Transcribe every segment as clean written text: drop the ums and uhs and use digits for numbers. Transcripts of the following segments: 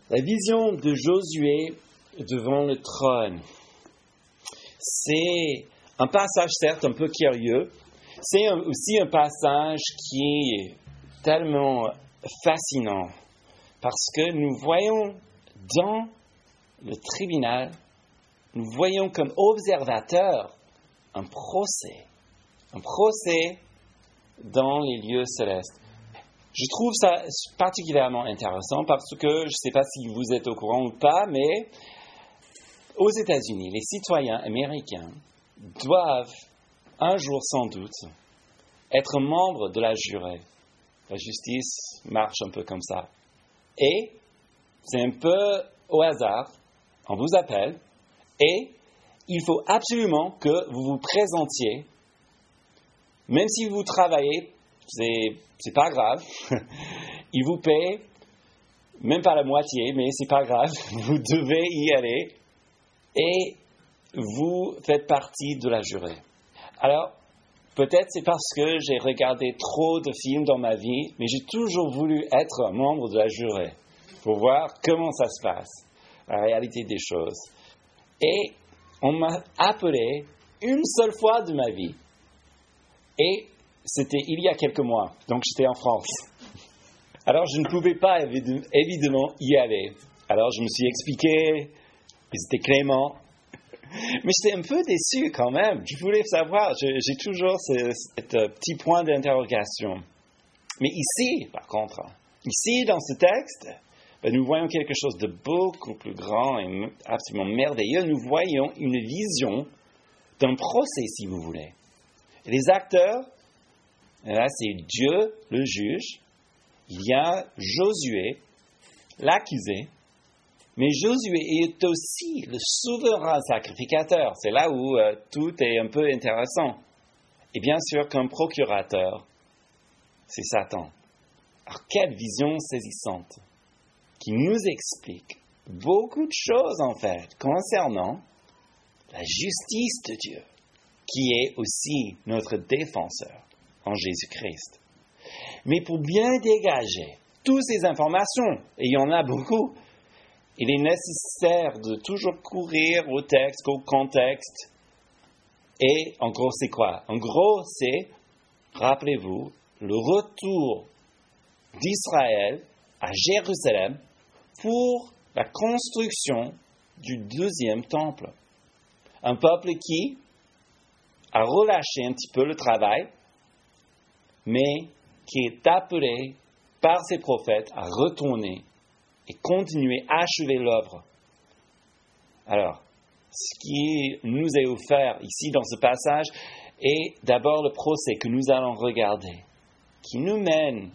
La vision de Josué devant le trône, c'est un passage certes un peu curieux, c'est aussi un passage qui est tellement fascinant parce que nous voyons dans le tribunal, nous voyons comme observateurs un procès dans les lieux célestes. Je trouve ça particulièrement intéressant parce que, je ne sais pas si vous êtes au courant ou pas, mais aux États-Unis, les citoyens américains doivent un jour sans doute être membres de la jurée. La justice marche un peu comme ça. Et c'est un peu au hasard, on vous appelle, et il faut absolument que vous vous présentiez, même si vous travaillez, c'est pas grave. Ils vous paient, même pas la moitié, mais c'est pas grave. Vous devez y aller et vous faites partie de la jurée. Alors, peut-être c'est parce que j'ai regardé trop de films dans ma vie, mais j'ai toujours voulu être un membre de la jurée pour voir comment ça se passe, la réalité des choses. Et on m'a appelé une seule fois de ma vie. Et c'était il y a quelques mois, donc j'étais en France. Alors je ne pouvais pas évidemment y aller. Alors je me suis expliqué, ils étaient cléments, mais j'étais un peu déçu quand même. Je voulais savoir, j'ai toujours ce petit point d'interrogation. Mais ici, par contre, ici dans ce texte, nous voyons quelque chose de beaucoup plus grand et absolument merveilleux. Nous voyons une vision d'un procès, si vous voulez. Et les acteurs, là, c'est Dieu, le juge. Il y a Josué, l'accusé. Mais Josué est aussi le souverain sacrificateur. C'est là où tout est un peu intéressant. Et bien sûr, comme procurateur, c'est Satan. Alors, quelle vision saisissante qui nous explique beaucoup de choses, en fait, concernant la justice de Dieu, qui est aussi notre défenseur en Jésus-Christ. Mais pour bien dégager toutes ces informations, et il y en a beaucoup, il est nécessaire de toujours courir au texte, au contexte. Et en gros, c'est quoi? En gros, c'est, rappelez-vous, le retour d'Israël à Jérusalem pour la construction du deuxième temple. Un peuple qui a relâché un petit peu le travail, mais qui est appelé par ses prophètes à retourner et continuer à achever l'œuvre. Alors, ce qui nous est offert ici dans ce passage est d'abord le procès que nous allons regarder, qui nous mène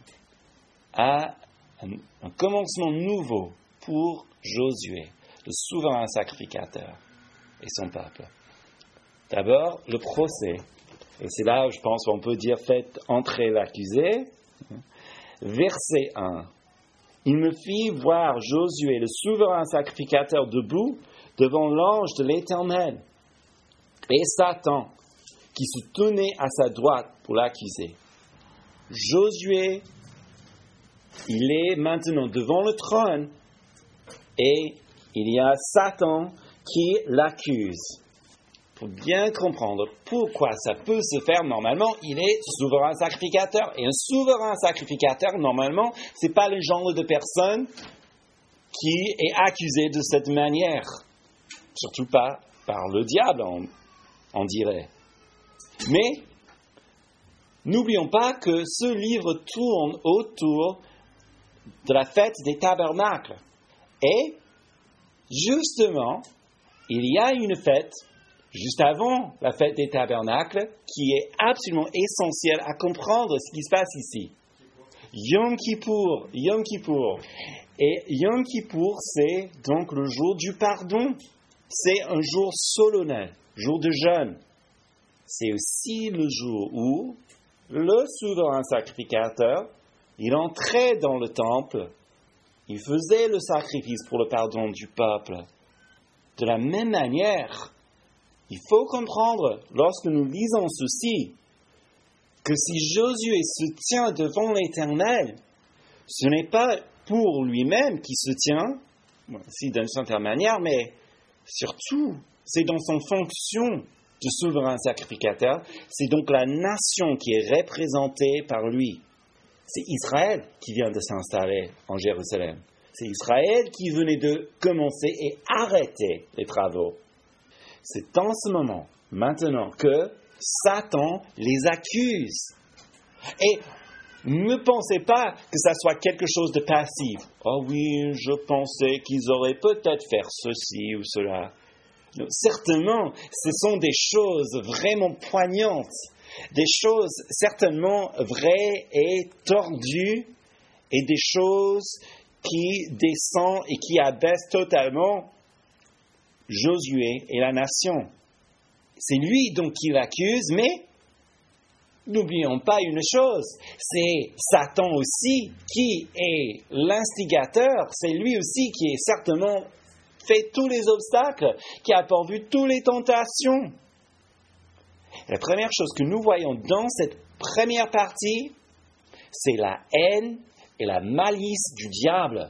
à un commencement nouveau pour Josué, le souverain sacrificateur et son peuple. D'abord, le procès. Et c'est là où je pense qu'on peut dire « faites entrer l'accusé ». Verset 1. Il me fit voir Josué, le souverain sacrificateur, debout devant l'ange de l'Éternel, et Satan, qui se tenait à sa droite pour l'accuser. Josué, il est maintenant devant le trône, et il y a Satan qui l'accuse. Pour bien comprendre pourquoi ça peut se faire, normalement, il est souverain sacrificateur. Et un souverain sacrificateur, normalement, ce n'est pas le genre de personne qui est accusé de cette manière. Surtout pas par le diable, on dirait. Mais, n'oublions pas que ce livre tourne autour de la fête des tabernacles. Et, justement, il y a une fête juste avant la fête des tabernacles, qui est absolument essentielle à comprendre ce qui se passe ici. Yom Kippour. Et Yom Kippour, c'est donc le jour du pardon. C'est un jour solennel, jour de jeûne. C'est aussi le jour où le souverain sacrificateur, il entrait dans le temple, il faisait le sacrifice pour le pardon du peuple. De la même manière, il faut comprendre, lorsque nous lisons ceci, que si Josué se tient devant l'Éternel, ce n'est pas pour lui-même qu'il se tient, aussi d'une certaine manière, mais surtout, c'est dans son fonction de souverain sacrificateur, c'est donc la nation qui est représentée par lui. C'est Israël qui vient de s'installer en Jérusalem. C'est Israël qui venait de commencer et arrêter les travaux. C'est en ce moment, maintenant, que Satan les accuse. Et ne pensez pas que ça soit quelque chose de passif. « Oh oui, je pensais qu'ils auraient peut-être fait ceci ou cela. » Non, certainement, ce sont des choses vraiment poignantes, des choses certainement vraies et tordues, et des choses qui descendent et qui abaissent totalement Josué et la nation. C'est lui donc qui l'accuse, mais n'oublions pas une chose, c'est Satan aussi qui est l'instigateur, c'est lui aussi qui est certainement fait tous les obstacles, qui a pourvu toutes les tentations. La première chose que nous voyons dans cette première partie, c'est la haine et la malice du diable.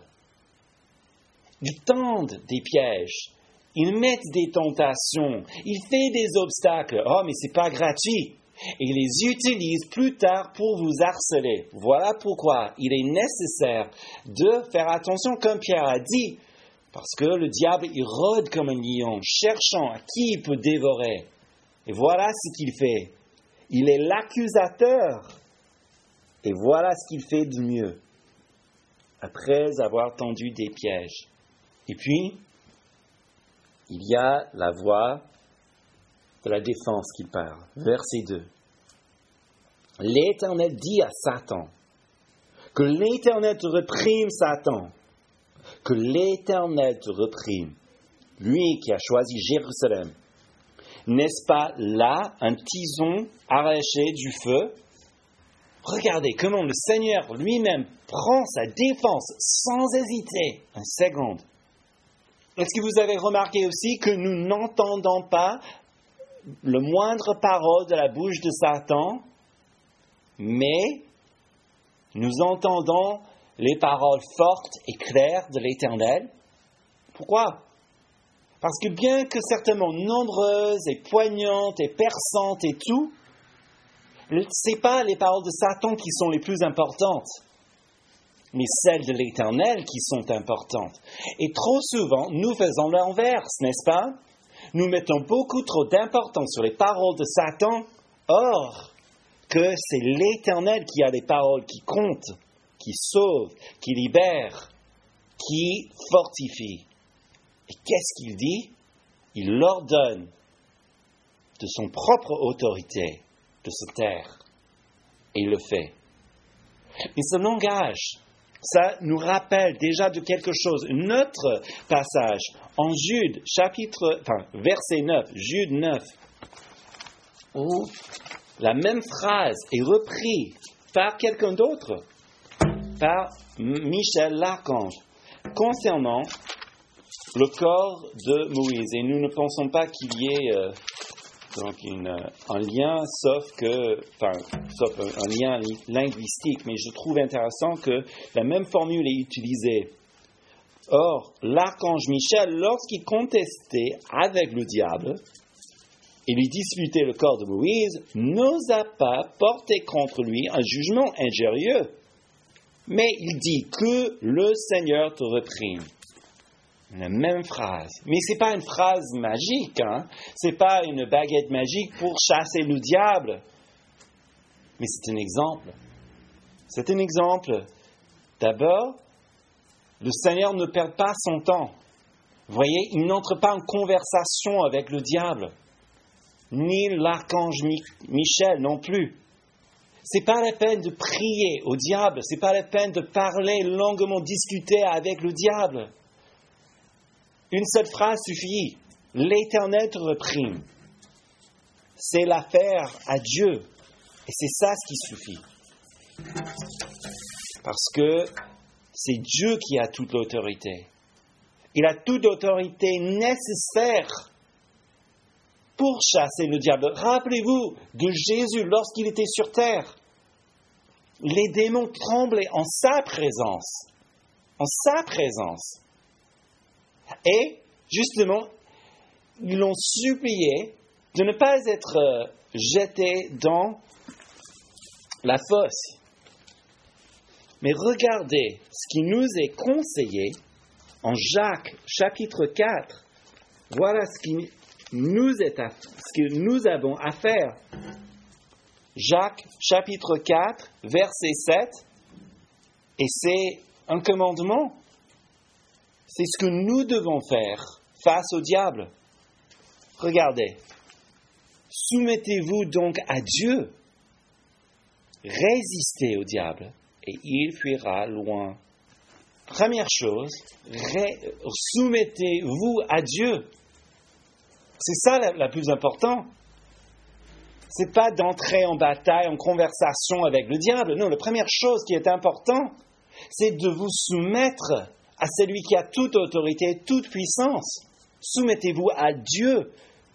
Ils tendent des pièges, ils mettent des tentations, ils font des obstacles. Oh, mais c'est pas gratuit. Et ils les utilisent plus tard pour vous harceler. Voilà pourquoi il est nécessaire de faire attention, comme Pierre a dit, parce que le diable, il rôde comme un lion, cherchant à qui il peut dévorer. Et voilà ce qu'il fait. Il est l'accusateur. Et voilà ce qu'il fait de mieux, après avoir tendu des pièges. Et puis, il y a la voix de la défense qui parle. Verset 2. L'Éternel dit à Satan, que l'Éternel te réprime, Satan, que l'Éternel te réprime, lui qui a choisi Jérusalem. N'est-ce pas là un tison arraché du feu? Regardez comment le Seigneur lui-même prend sa défense sans hésiter. Une seconde. Est-ce que vous avez remarqué aussi que nous n'entendons pas le moindre parole de la bouche de Satan, mais nous entendons les paroles fortes et claires de l'Éternel? Pourquoi? Parce que bien que certainement nombreuses et poignantes et perçantes et tout, ce n'est pas les paroles de Satan qui sont les plus importantes, mais celles de l'Éternel qui sont importantes. Et trop souvent, nous faisons l'inverse, n'est-ce pas? Nous mettons beaucoup trop d'importance sur les paroles de Satan, or que c'est l'Éternel qui a les paroles qui comptent, qui sauvent, qui libèrent, qui fortifient. Et qu'est-ce qu'il dit? Il ordonne de son propre autorité de se taire. Et il le fait. Et ce langage, ça nous rappelle déjà de quelque chose. Notre passage en Jude, verset 9, Jude 9, où la même phrase est reprise par quelqu'un d'autre, par Michel l'archange, concernant le corps de Moïse. Et nous ne pensons pas qu'il y ait un lien, sauf un lien linguistique, mais je trouve intéressant que la même formule est utilisée. Or, l'archange Michel, lorsqu'il contestait avec le diable et lui disputait le corps de Moïse, n'osa pas porter contre lui un jugement injurieux, mais il dit que le Seigneur te réprime. La même phrase. Mais ce n'est pas une phrase magique, ce n'est pas une baguette magique pour chasser le diable. Mais c'est un exemple. C'est un exemple. D'abord, le Seigneur ne perd pas son temps. Vous voyez, il n'entre pas en conversation avec le diable, ni l'archange Michel non plus. Ce n'est pas la peine de prier au diable, ce n'est pas la peine de parler longuement, discuter avec le diable. Une seule phrase suffit. L'Éternel te réprime. C'est l'affaire à Dieu. Et c'est ça ce qui suffit. Parce que c'est Dieu qui a toute l'autorité. Il a toute l'autorité nécessaire pour chasser le diable. Rappelez-vous de Jésus lorsqu'il était sur terre. Les démons tremblaient en sa présence. En sa présence. Et, justement, ils l'ont supplié de ne pas être jetés dans la fosse. Mais regardez ce qui nous est conseillé en Jacques, chapitre 4. Voilà ce que nous avons à faire. Jacques, chapitre 4, verset 7. Et c'est un commandement. C'est ce que nous devons faire face au diable. Regardez. Soumettez-vous donc à Dieu. Résistez au diable et il fuira loin. Première chose, soumettez-vous à Dieu. C'est ça la plus importante. Ce n'est pas d'entrer en bataille, en conversation avec le diable. Non, la première chose qui est importante, c'est de vous soumettre à celui qui a toute autorité, toute puissance. Soumettez-vous à Dieu.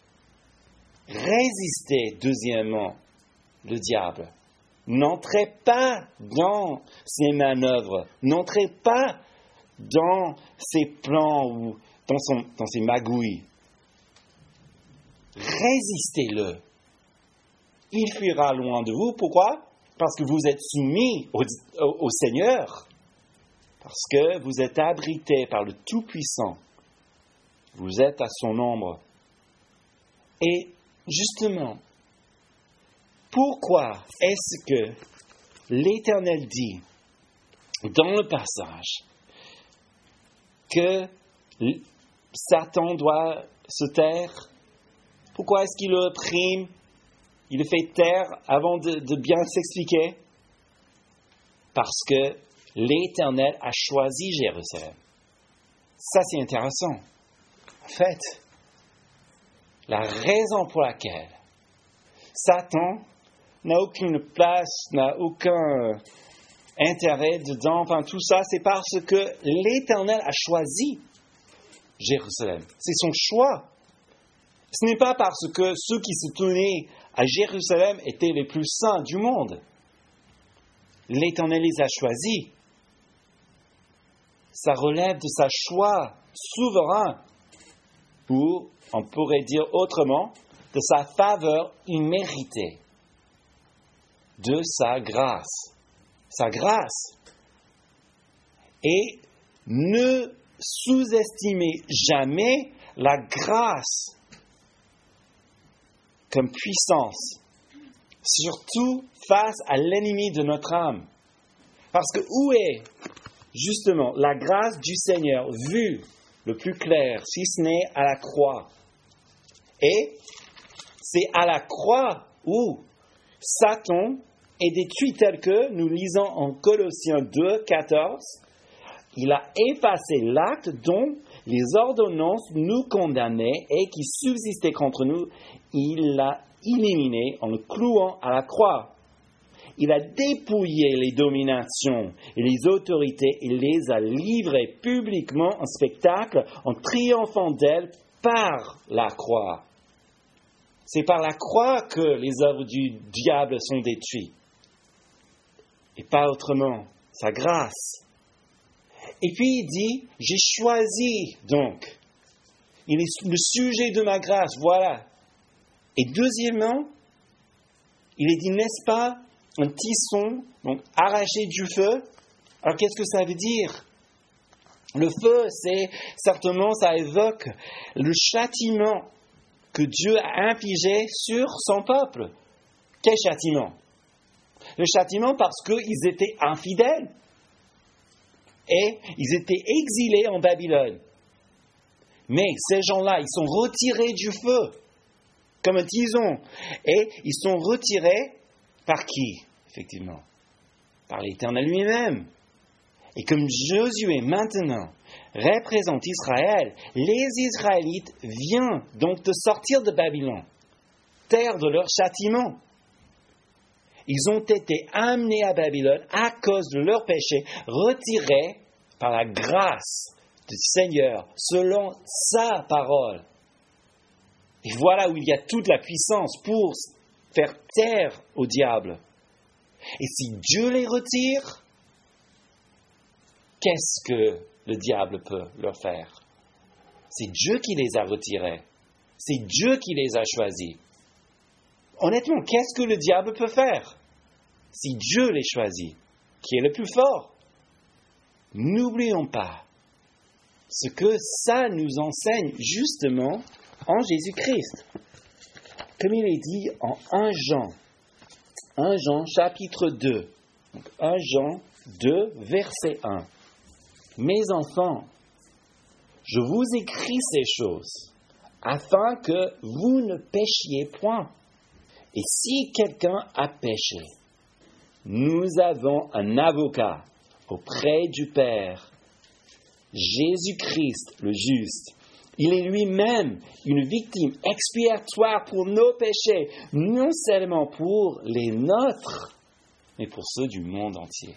Résistez, deuxièmement, le diable. N'entrez pas dans ses manœuvres. N'entrez pas dans ses plans ou dans ses magouilles. Résistez-le. Il fuira loin de vous. Pourquoi? Parce que vous êtes soumis au Seigneur. Parce que vous êtes abrités par le Tout-Puissant. Vous êtes à son ombre. Et justement, pourquoi est-ce que l'Éternel dit dans le passage que Satan doit se taire? Pourquoi est-ce qu'il le opprime? Il le fait taire avant de bien s'expliquer? Parce que l'Éternel a choisi Jérusalem. Ça, c'est intéressant. En fait, la raison pour laquelle Satan n'a aucune place, n'a aucun intérêt dedans, enfin tout ça, c'est parce que l'Éternel a choisi Jérusalem. C'est son choix. Ce n'est pas parce que ceux qui se tenaient à Jérusalem étaient les plus saints du monde. L'Éternel les a choisis. Ça relève de sa choix souverain, ou, on pourrait dire autrement, de sa faveur imméritée, de sa grâce. Sa grâce. Et ne sous-estimez jamais la grâce comme puissance, surtout face à l'ennemi de notre âme. Parce que où est justement la grâce du Seigneur vue le plus clair, si ce n'est à la croix? Et c'est à la croix où Satan est détruit, tel que nous lisons en Colossiens 2, 14. Il a effacé l'acte dont les ordonnances nous condamnaient et qui subsistait contre nous. Il l'a éliminé en le clouant à la croix. Il a dépouillé les dominations et les autorités et les a livrées publiquement en spectacle en triomphant d'elles par la croix. C'est par la croix que les œuvres du diable sont détruites. Et pas autrement, sa grâce. Et puis il dit, j'ai choisi donc. Il est le sujet de ma grâce, voilà. Et deuxièmement, il est dit, n'est-ce pas, un tisson, donc arraché du feu. Alors qu'est-ce que ça veut dire? Le feu, c'est certainement, ça évoque le châtiment que Dieu a infligé sur son peuple. Quel châtiment? Le châtiment parce qu'ils étaient infidèles et ils étaient exilés en Babylone. Mais ces gens-là, ils sont retirés du feu, comme un tison. Et ils sont retirés par qui, effectivement? Par l'Éternel lui-même. Et comme Josué maintenant représente Israël, les Israélites viennent donc de sortir de Babylone, terre de leur châtiment. Ils ont été amenés à Babylone à cause de leur péché, retirés par la grâce du Seigneur, selon sa parole. Et voilà où il y a toute la puissance pour faire taire au diable. Et si Dieu les retire, qu'est-ce que le diable peut leur faire? C'est Dieu qui les a retirés. C'est Dieu qui les a choisis. Honnêtement, qu'est-ce que le diable peut faire si Dieu les choisit, qui est le plus fort? N'oublions pas ce que ça nous enseigne justement en Jésus-Christ. Comme il est dit en 1 Jean chapitre 2, donc 1 Jean 2, verset 1. Mes enfants, je vous écris ces choses afin que vous ne péchiez point. Et si quelqu'un a péché, nous avons un avocat auprès du Père, Jésus-Christ le juste. Il est lui-même une victime expiatoire pour nos péchés, non seulement pour les nôtres, mais pour ceux du monde entier.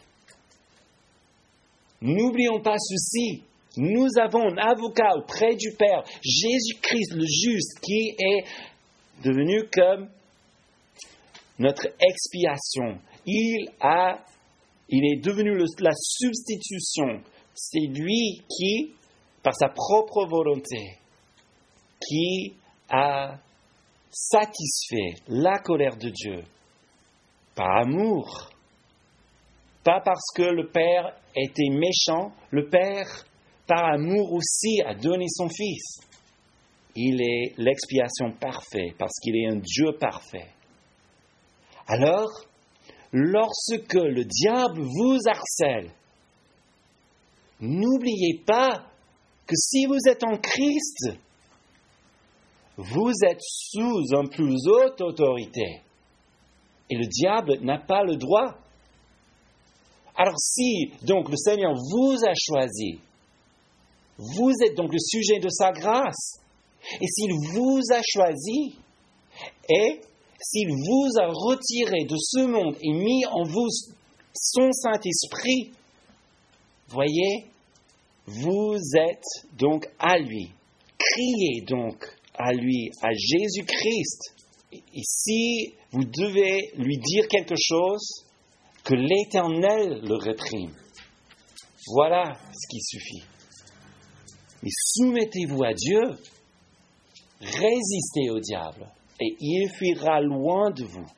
N'oublions pas ceci. Nous avons un avocat auprès du Père, Jésus-Christ le juste, qui est devenu comme notre expiation. Il est devenu la substitution. C'est lui qui, par sa propre volonté, qui a satisfait la colère de Dieu par amour. Pas parce que le Père était méchant, le Père, par amour aussi, a donné son Fils. Il est l'expiation parfaite parce qu'il est un Dieu parfait. Alors, lorsque le diable vous harcèle, n'oubliez pas que si vous êtes en Christ, vous êtes sous une plus haute autorité. Et le diable n'a pas le droit. Alors si, donc, le Seigneur vous a choisi, vous êtes donc le sujet de sa grâce. Et s'il vous a choisi, et s'il vous a retiré de ce monde et mis en vous son Saint-Esprit, voyez, vous êtes donc à lui. Criez donc à lui, à Jésus-Christ. Et si vous devez lui dire quelque chose, que l'Éternel le réprime. Voilà ce qui suffit. Mais soumettez-vous à Dieu, résistez au diable, et il fuira loin de vous.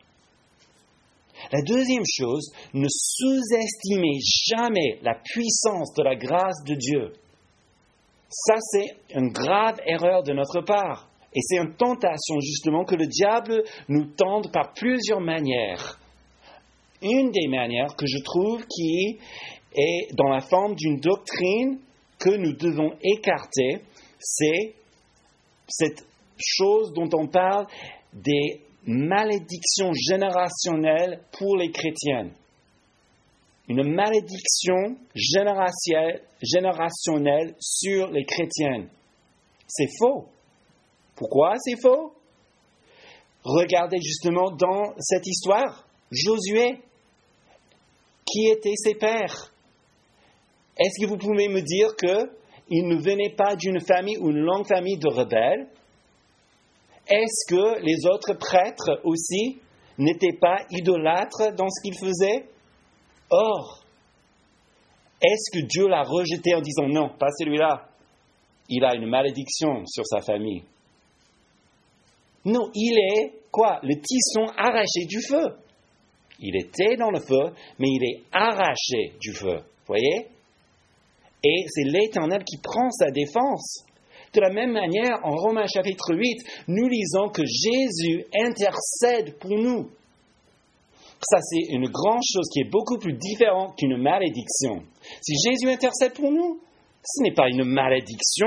La deuxième chose, ne sous-estimez jamais la puissance de la grâce de Dieu. Ça, c'est une grave erreur de notre part. Et c'est une tentation, justement, que le diable nous tente par plusieurs manières. Une des manières que je trouve qui est dans la forme d'une doctrine que nous devons écarter, c'est cette chose dont on parle des malédictions générationnelles pour les chrétiens. Une malédiction générationnelle sur les chrétiens. C'est faux. Pourquoi c'est faux? Regardez justement dans cette histoire, Josué. Qui étaient ses pères? Est-ce que vous pouvez me dire qu'ils ne venaient pas d'une famille ou une longue famille de rebelles? Est-ce que les autres prêtres aussi n'étaient pas idolâtres dans ce qu'ils faisaient? Or, est-ce que Dieu l'a rejeté en disant non, pas celui-là, il a une malédiction sur sa famille? Non, il est quoi? Le tisson arraché du feu. Il était dans le feu, mais il est arraché du feu. Voyez? Et c'est l'Éternel qui prend sa défense. De la même manière, en Romains chapitre 8, nous lisons que Jésus intercède pour nous. Ça, c'est une grande chose qui est beaucoup plus différente qu'une malédiction. Si Jésus intercède pour nous, ce n'est pas une malédiction.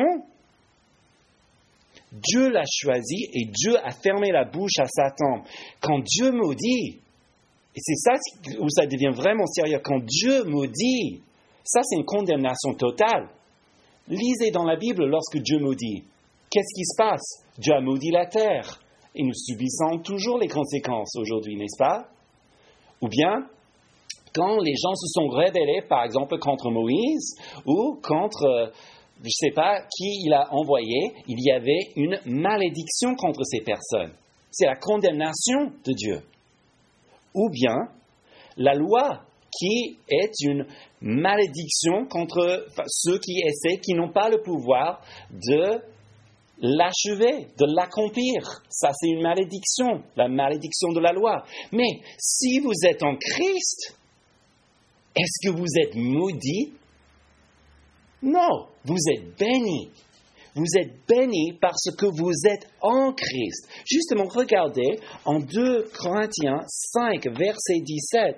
Dieu l'a choisi et Dieu a fermé la bouche à Satan. Quand Dieu maudit, et c'est ça où ça devient vraiment sérieux. Quand Dieu maudit, ça c'est une condamnation totale. Lisez dans la Bible lorsque Dieu maudit. Qu'est-ce qui se passe? Dieu a maudit la terre. Et nous subissons toujours les conséquences aujourd'hui, n'est-ce pas? Ou bien, quand les gens se sont rebellés, par exemple, contre Moïse, ou contre, je ne sais pas qui il a envoyé, il y avait une malédiction contre ces personnes. C'est la condamnation de Dieu. Ou bien la loi qui est une malédiction contre ceux qui essaient, qui n'ont pas le pouvoir de l'achever, de l'accomplir. Ça, c'est une malédiction, la malédiction de la loi. Mais si vous êtes en Christ, est-ce que vous êtes maudit? Non, vous êtes béni. Vous êtes béni parce que vous êtes en Christ. Justement, regardez en 2 Corinthiens 5, verset 17.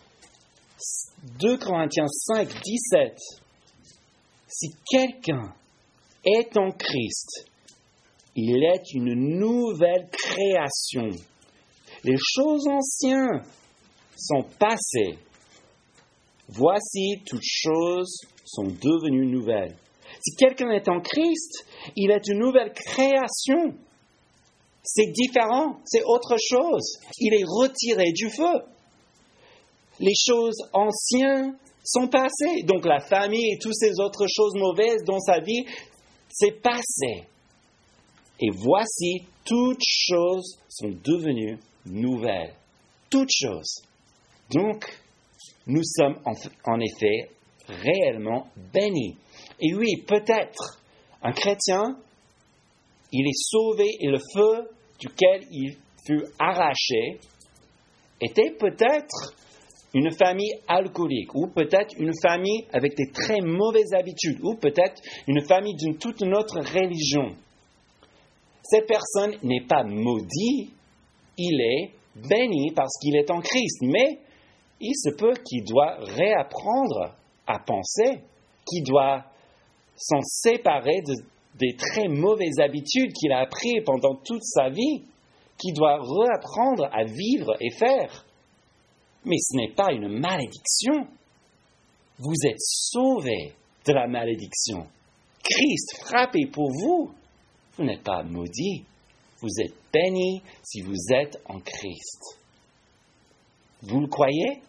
2 Corinthiens 5, 17. Si quelqu'un est en Christ, il est une nouvelle création. Les choses anciennes sont passées. Voici, toutes choses sont devenues nouvelles. Si quelqu'un est en Christ, il est une nouvelle création. C'est différent, c'est autre chose. Il est retiré du feu. Les choses anciennes sont passées. Donc la famille et toutes ces autres choses mauvaises dans sa vie, c'est passé. Et voici, toutes choses sont devenues nouvelles. Toutes choses. Donc, nous sommes en effet réellement bénis. Et oui, peut-être, un chrétien, il est sauvé et le feu duquel il fut arraché était peut-être une famille alcoolique, ou peut-être une famille avec des très mauvaises habitudes, ou peut-être une famille d'une toute autre religion. Cette personne n'est pas maudit, il est béni parce qu'il est en Christ, mais il se peut qu'il doit réapprendre à penser, qu'il doit s'en séparer des très mauvaises habitudes qu'il a apprises pendant toute sa vie, qu'il doit réapprendre à vivre et faire. Mais ce n'est pas une malédiction. Vous êtes sauvés de la malédiction. Christ frappé pour vous. Vous n'êtes pas maudit. Vous êtes bénis si vous êtes en Christ. Vous le croyez?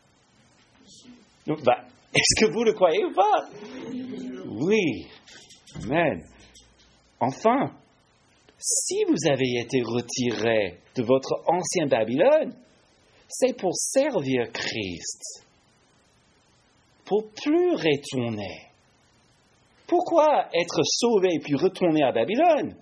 Est-ce que vous le croyez ou pas? Oui. Amen. Enfin, si vous avez été retiré de votre ancien Babylone, c'est pour servir Christ, pour plus retourner. Pourquoi être sauvé puis retourner à Babylone?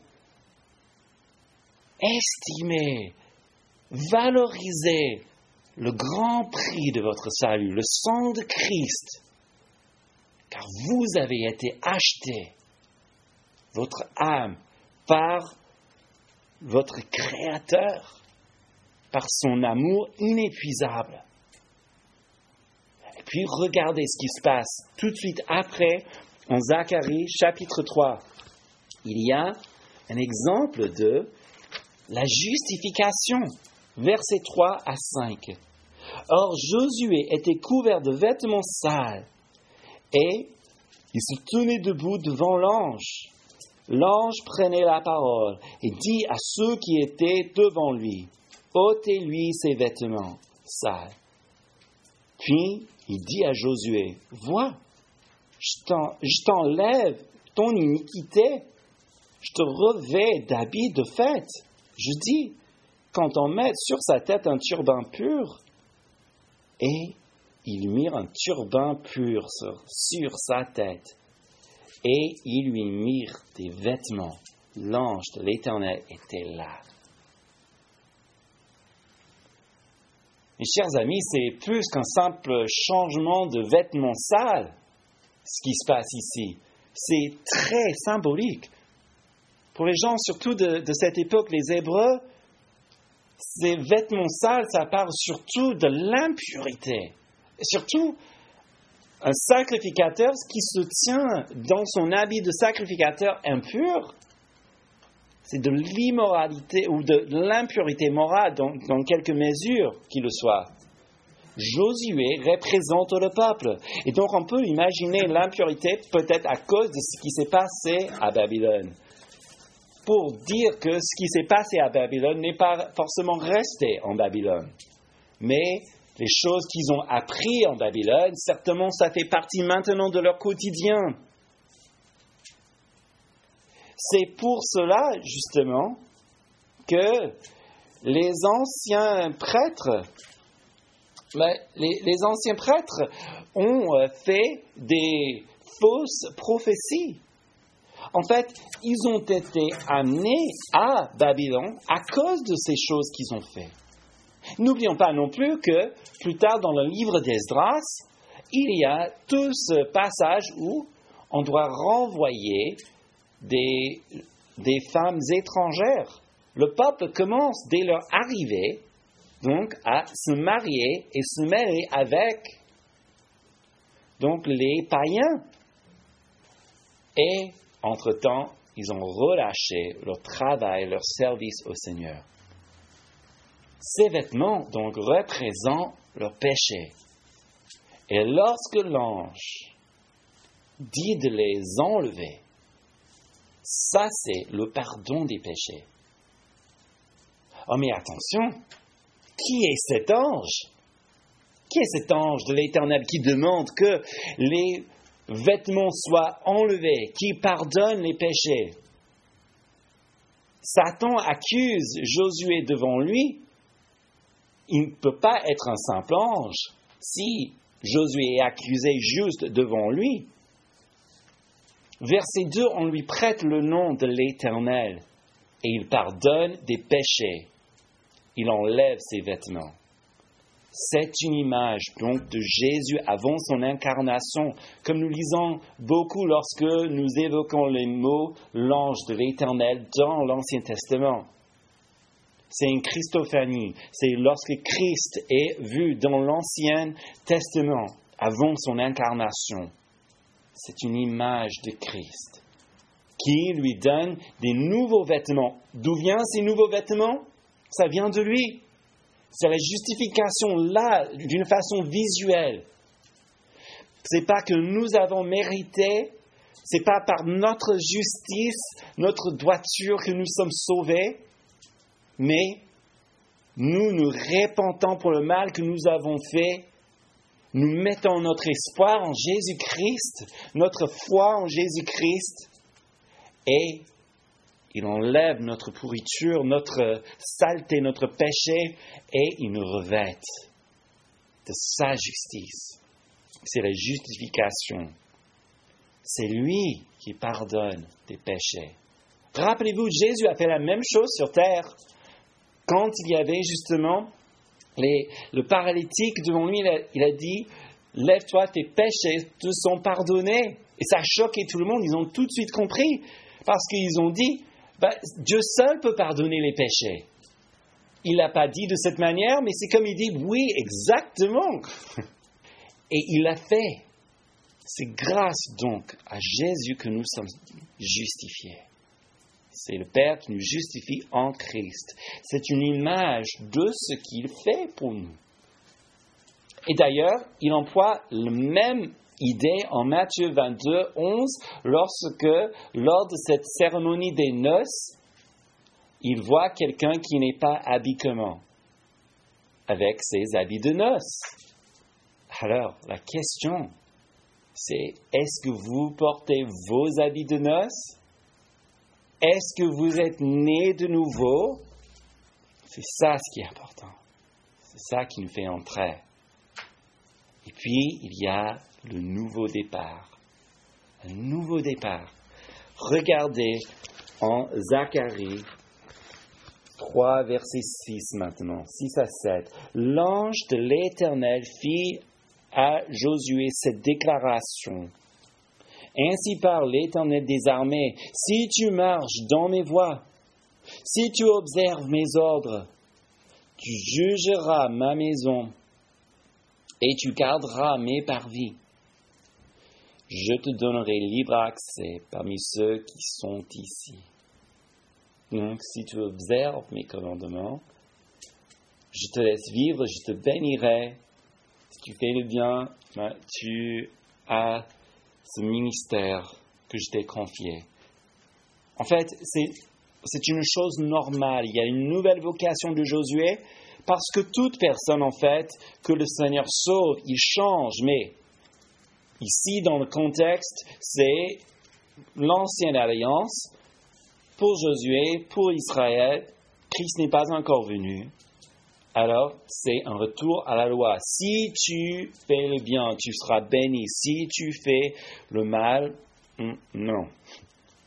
Estimez, valorisez le grand prix de votre salut, le sang de Christ, car vous avez été acheté, votre âme, par votre Créateur, par son amour inépuisable. Et puis regardez ce qui se passe tout de suite après, en Zacharie chapitre 3. Il y a un exemple de la justification, versets 3 à 5. Or Josué était couvert de vêtements sales, et il se tenait debout devant l'ange. L'ange prenait la parole et dit à ceux qui étaient devant lui, « ôtez-lui ses vêtements sales. » Puis il dit à Josué, « Vois, je t'enlève ton iniquité, je te revêts d'habits de fête. » Je dis, quand on met sur sa tête un turban pur, et ils mirent un turban pur sur sa tête, et ils lui mirent des vêtements. L'ange de l'Éternel était là. Mes chers amis, c'est plus qu'un simple changement de vêtements sales, ce qui se passe ici. C'est très symbolique. Pour les gens, surtout de cette époque, les Hébreux, ces vêtements sales, ça parle surtout de l'impurité. Et surtout, un sacrificateur qui se tient dans son habit de sacrificateur impur, c'est de l'immoralité ou de l'impurité morale dans quelque mesure qu'il le soit. Josué représente le peuple. Et donc on peut imaginer l'impurité peut-être à cause de ce qui s'est passé à Babylone. Pour dire que ce qui s'est passé à Babylone n'est pas forcément resté en Babylone. Mais les choses qu'ils ont apprises en Babylone, certainement ça fait partie maintenant de leur quotidien. C'est pour cela, justement, que les anciens prêtres ont fait des fausses prophéties En fait, ils ont été amenés à Babylone à cause de ces choses qu'ils ont faites. N'oublions pas non plus que plus tard dans le livre d'Esdras, il y a tout ce passage où on doit renvoyer des femmes étrangères. Le peuple commence dès leur arrivée donc à se marier et se mêler avec donc les païens. Et entre-temps, ils ont relâché leur travail, leur service au Seigneur. Ces vêtements donc représentent leur péché. Et lorsque l'ange dit de les enlever, ça c'est le pardon des péchés. Oh mais attention, qui est cet ange? Qui est cet ange de l'Éternel qui demande que les vêtements soient enlevés, qui pardonne les péchés? Satan accuse Josué devant lui. Il ne peut pas être un simple ange si Josué est accusé juste devant lui. Verset 2, on lui prête le nom de l'Éternel et il pardonne des péchés. Il enlève ses vêtements. C'est une image donc de Jésus avant son incarnation, comme nous lisons beaucoup lorsque nous évoquons les mots « l'ange de l'Éternel » dans l'Ancien Testament. C'est une Christophanie, c'est lorsque Christ est vu dans l'Ancien Testament, avant son incarnation. C'est une image de Christ qui lui donne des nouveaux vêtements. D'où viennent ces nouveaux vêtements? Ça vient de lui. C'est la justification là, d'une façon visuelle. C'est pas que nous avons mérité, c'est pas par notre justice, notre droiture que nous sommes sauvés, mais nous nous repentons pour le mal que nous avons fait. Nous mettons notre espoir en Jésus-Christ, notre foi en Jésus-Christ, et il enlève notre pourriture, notre saleté, notre péché, et il nous revêt de sa justice. C'est la justification. C'est lui qui pardonne des péchés. Rappelez-vous, Jésus a fait la même chose sur terre. Quand il y avait justement le paralytique devant lui, il a dit « Lève-toi, tes péchés te sont pardonnés ». Et ça a choqué tout le monde, ils ont tout de suite compris, parce qu'ils ont dit Dieu seul peut pardonner les péchés. Il l'a pas dit de cette manière, mais c'est comme il dit, oui, exactement. Et il l'a fait. C'est grâce donc à Jésus que nous sommes justifiés. C'est le Père qui nous justifie en Christ. C'est une image de ce qu'il fait pour nous. Et d'ailleurs, il emploie la même idée en Matthieu 22, 11, lorsque, lors de cette cérémonie des noces, il voit quelqu'un qui n'est pas habillé comment? Avec ses habits de noces. Alors, la question, c'est, est-ce que vous portez vos habits de noces? Est-ce que vous êtes né de nouveau? C'est ça ce qui est important. C'est ça qui nous fait entrer. Et puis, il y a le nouveau départ. Un nouveau départ. Regardez en Zacharie 3, verset 6 maintenant, 6 à 7. L'ange de l'Éternel fit à Josué cette déclaration. Ainsi parle l'Éternel des armées, si tu marches dans mes voies, si tu observes mes ordres, tu jugeras ma maison et tu garderas mes parvis. Je te donnerai libre accès parmi ceux qui sont ici. Donc, si tu observes mes commandements, je te laisse vivre, je te bénirai. Si tu fais le bien, tu as ce ministère que je t'ai confié. En fait, c'est une chose normale. Il y a une nouvelle vocation de Josué parce que toute personne, en fait, que le Seigneur sauve, il change. Mais ici, dans le contexte, c'est l'ancienne alliance. Pour Josué, pour Israël, Christ n'est pas encore venu. Alors, c'est un retour à la loi. Si tu fais le bien, tu seras béni. Si tu fais le mal, non.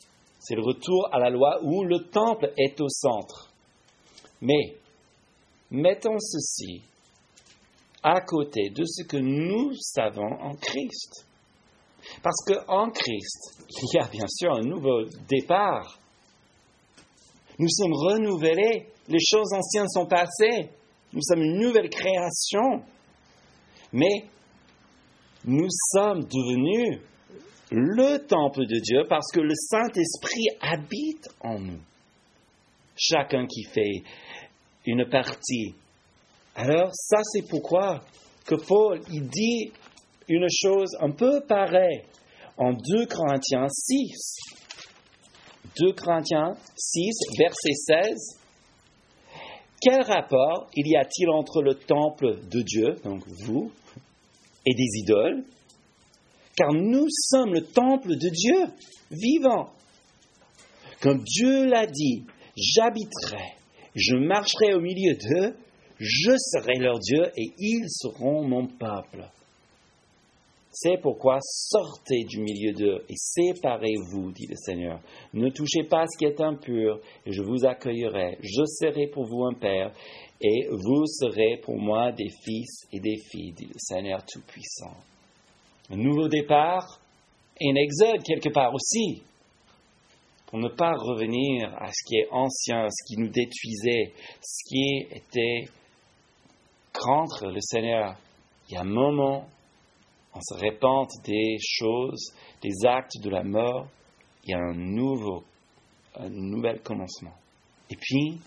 C'est le retour à la loi où le temple est au centre. Mais mettons ceci à côté de ce que nous savons en Christ. Parce qu'en Christ, il y a bien sûr un nouveau départ. Nous sommes renouvelés, les choses anciennes sont passées, nous sommes une nouvelle création. Mais nous sommes devenus le temple de Dieu parce que le Saint-Esprit habite en nous. Chacun qui fait une partie. Alors, ça c'est pourquoi que Paul, il dit une chose un peu pareille en 2 Corinthiens 6. 2 Corinthiens 6, verset 16. Quel rapport il y a-t-il entre le temple de Dieu, donc vous, et des idoles? Car nous sommes le temple de Dieu, vivant. Comme Dieu l'a dit, j'habiterai, je marcherai au milieu d'eux, je serai leur Dieu et ils seront mon peuple. C'est pourquoi sortez du milieu d'eux et séparez-vous, dit le Seigneur. Ne touchez pas à ce qui est impur et je vous accueillerai. Je serai pour vous un père et vous serez pour moi des fils et des filles, dit le Seigneur Tout-Puissant. Un nouveau départ et un exode quelque part aussi, pour ne pas revenir à ce qui est ancien, ce qui nous détruisait, ce qui était contre le Seigneur. Il y a un moment, on se répand des choses, des actes de la mort, il y a un nouvel commencement. Et puis,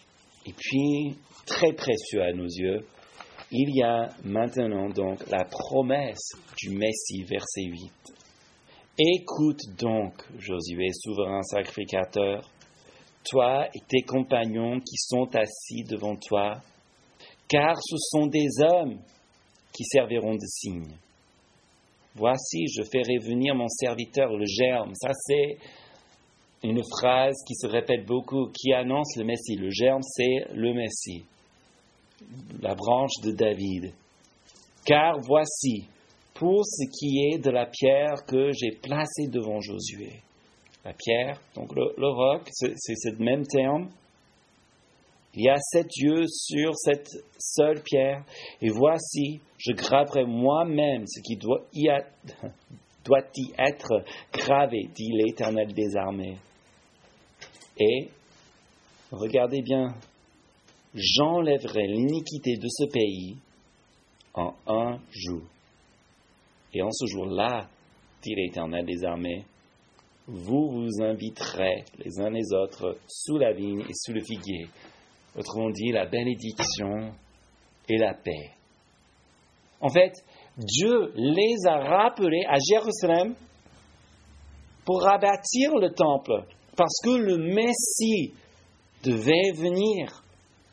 très précieux à nos yeux, il y a maintenant donc la promesse du Messie, verset 8. Écoute donc, Josué, souverain sacrificateur, toi et tes compagnons qui sont assis devant toi, car ce sont des hommes qui serviront de signe. Voici, je ferai venir mon serviteur, le germe. Ça, c'est une phrase qui se répète beaucoup, qui annonce le Messie. Le germe, c'est le Messie, la branche de David. Car voici, pour ce qui est de la pierre que j'ai placée devant Josué. La pierre, donc le roc, c'est ce même terme. Il y a 7 yeux sur cette seule pierre, et voici, je graverai moi-même ce qui doit y être gravé, dit l'Éternel des armées. Et, regardez bien, j'enlèverai l'iniquité de ce pays en un jour. Et en ce jour-là, dit l'Éternel des armées, vous vous inviterez les uns les autres sous la vigne et sous le figuier. Autrement dit, la bénédiction et la paix. En fait, Dieu les a rappelés à Jérusalem pour rebâtir le temple, parce que le Messie devait venir.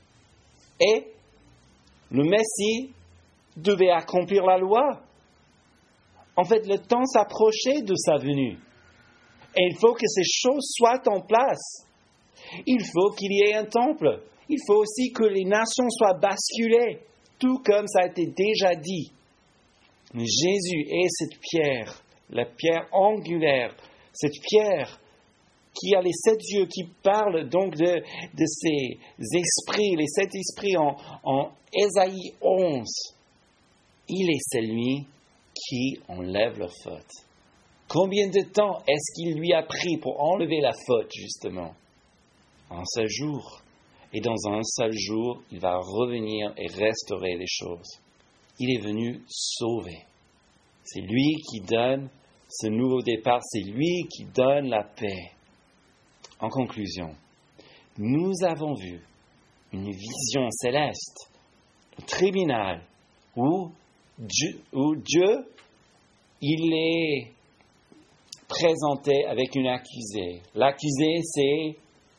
Et le Messie devait accomplir la loi. En fait, le temps s'approchait de sa venue. Et il faut que ces choses soient en place. Il faut qu'il y ait un temple. Il faut aussi que les nations soient basculées, tout comme ça a été déjà dit. Mais Jésus est cette pierre, la pierre angulaire, cette pierre qui a les 7 yeux, qui parle donc de ces esprits, les 7 esprits en Ésaïe 11. Il est celui qui enlève leur faute. Combien de temps est-ce qu'il lui a pris pour enlever la faute, justement? Un seul jour. Et dans un seul jour, il va revenir et restaurer les choses. Il est venu sauver. C'est lui qui donne ce nouveau départ, c'est lui qui donne la paix. En conclusion, nous avons vu une vision céleste, le tribunal, où Dieu, il est présenté avec une accusée. L'accusée, c'est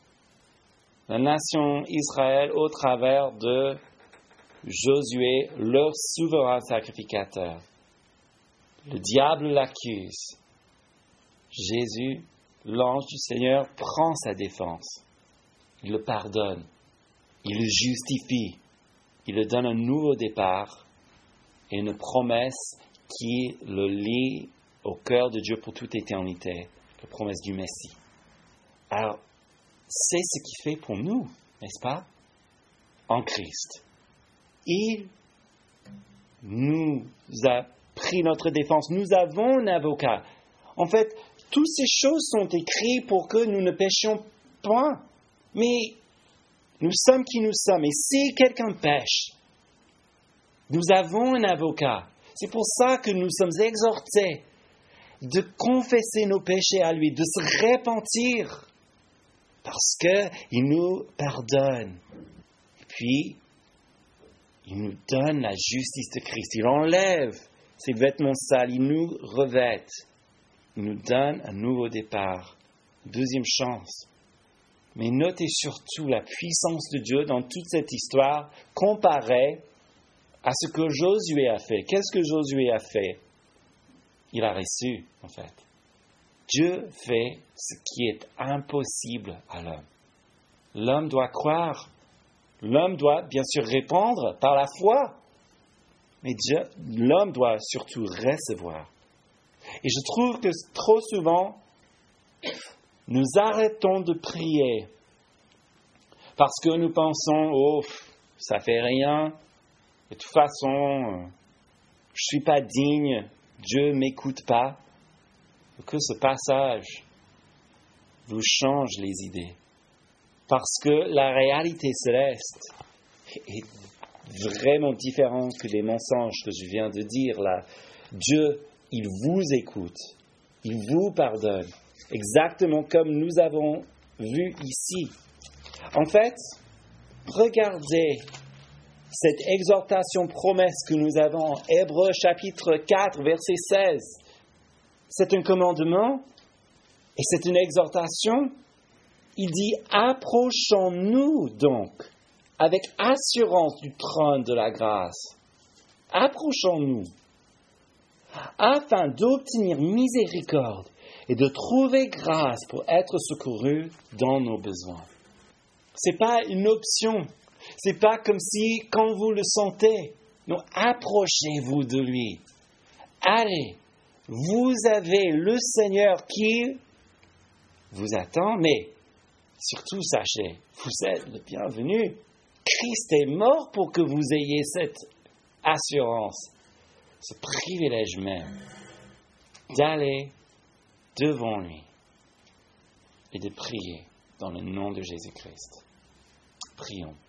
la nation Israël au travers de Josué, leur souverain sacrificateur. Le diable l'accuse. Jésus, l'ange du Seigneur, prend sa défense. Il le pardonne. Il le justifie. Il le donne un nouveau départ et une promesse qui le lie au cœur de Dieu pour toute éternité, la promesse du Messie. Alors, c'est ce qu'il fait pour nous, n'est-ce pas? En Christ. Il nous a pris notre défense. Nous avons un avocat. En fait, toutes ces choses sont écrites pour que nous ne péchions pas. Mais nous sommes qui nous sommes. Et si quelqu'un pêche, nous avons un avocat. C'est pour ça que nous sommes exhortés de confesser nos péchés à lui, de se repentir, parce qu'il nous pardonne. Et puis, il nous donne la justice de Christ. Il enlève ses vêtements sales, il nous revêt. Il nous donne un nouveau départ, une deuxième chance. Mais notez surtout la puissance de Dieu dans toute cette histoire comparée à ce que Josué a fait. Qu'est-ce que Josué a fait? Il a reçu, en fait. Dieu fait ce qui est impossible à l'homme. L'homme doit croire. L'homme doit bien sûr répondre par la foi. Mais l'homme doit surtout recevoir. Et je trouve que trop souvent, nous arrêtons de prier parce que nous pensons, oh, ça fait rien. De toute façon, je suis pas digne. Dieu m'écoute pas. Que ce passage vous change les idées. Parce que la réalité céleste est vraiment différente que les mensonges que je viens de dire là. Dieu, il vous écoute. Il vous pardonne. Exactement comme nous avons vu ici. En fait, regardez cette exhortation promesse que nous avons en Hébreux chapitre 4, verset 16. C'est un commandement et c'est une exhortation. Il dit « Approchons-nous donc avec assurance du trône de la grâce. Approchons-nous afin d'obtenir miséricorde et de trouver grâce pour être secourus dans nos besoins. » Ce n'est pas une option. Ce n'est pas comme si, quand vous le sentez, non, approchez-vous de lui. Allez, vous avez le Seigneur qui vous attend, mais surtout sachez, vous êtes le bienvenu. Christ est mort pour que vous ayez cette assurance, ce privilège même d'aller devant lui et de prier dans le nom de Jésus-Christ. Prions.